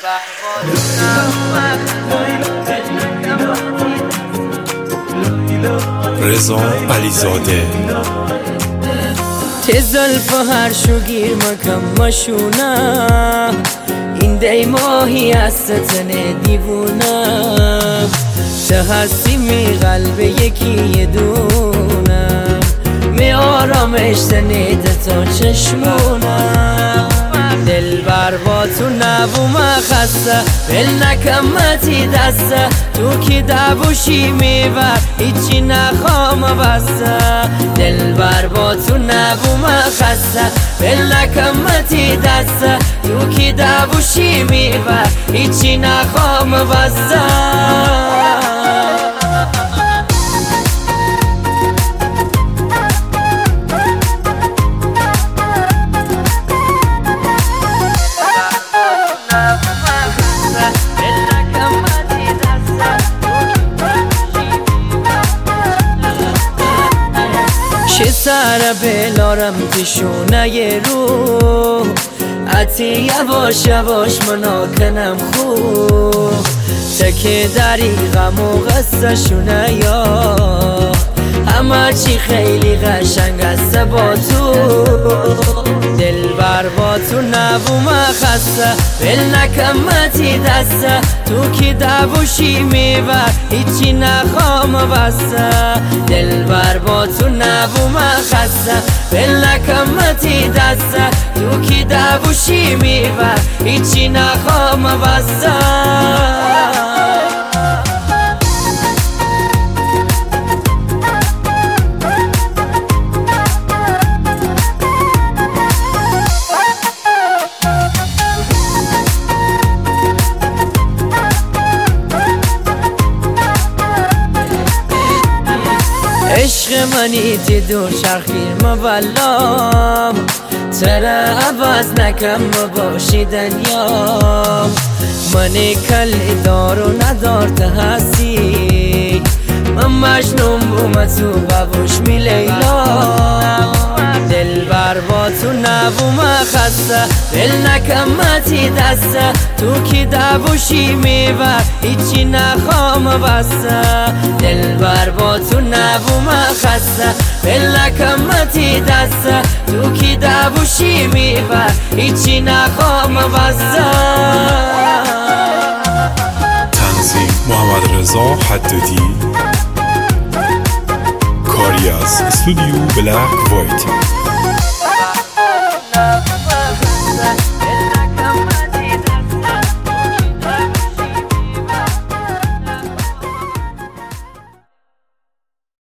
رضا علیزاده تزلف هر شو گیر مکم مشونم این دی ماهی از ستن دیوونم چه هستی می قلب یکی دونم می آرامش تنید تا چشمونم دل بر با تو نبوم خسته بل نکمتی دسته تو کی دبوشی میبر هیچی نخوام بسته دل بر با تو نبوم خسته بل نکمتی دسته تو کی دبوشی میبر هیچی نخوام بسته چه سر بلارم تشونه رو عطی یواش یواش مناکنم خوب چه دریغم و قصه شونه یا همه چی خیلی قشنگ است با تو دل بر با تو نبوم خسته بل نکمتی دسته تو کی دبوشی میبر هیچی نخوام بسته دل بر با تو نبوم خسته بل نکمتی دسته تو کی دبوشی میبر هیچی نخوام بسته عشق منی تی دور شرخیر مولام ترا عوض نکم باشی دنیا منی کلی دار و ندار ته هستی من مجنون بوم تو ببوش می لیلا دل بر با تو نبوم خسته دل نکمتی دسته تو کی دبوشی میبر هیچی نخوام بسته دل بر با تو نبوم خسته دل نکمتی دسته تو کی دبوشی میبر هیچی نخوام بسته تنظیم محمد رضا حدادی کاری از استودیو بلک وایت